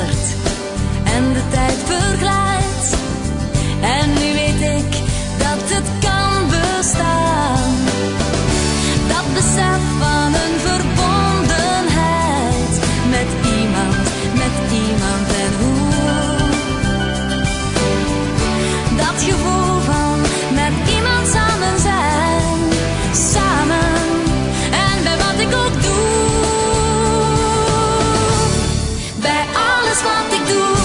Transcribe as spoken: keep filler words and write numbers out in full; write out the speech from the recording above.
verandert en de tijd verglijdt. En nu weet ik dat het kan bestaan. Dat besef van een verbondenheid met iemand, met iemand en hoe. Dat gevoel van met iemand samen zijn, samen en bij wat ik ook doe. Bij alles wat ik doe.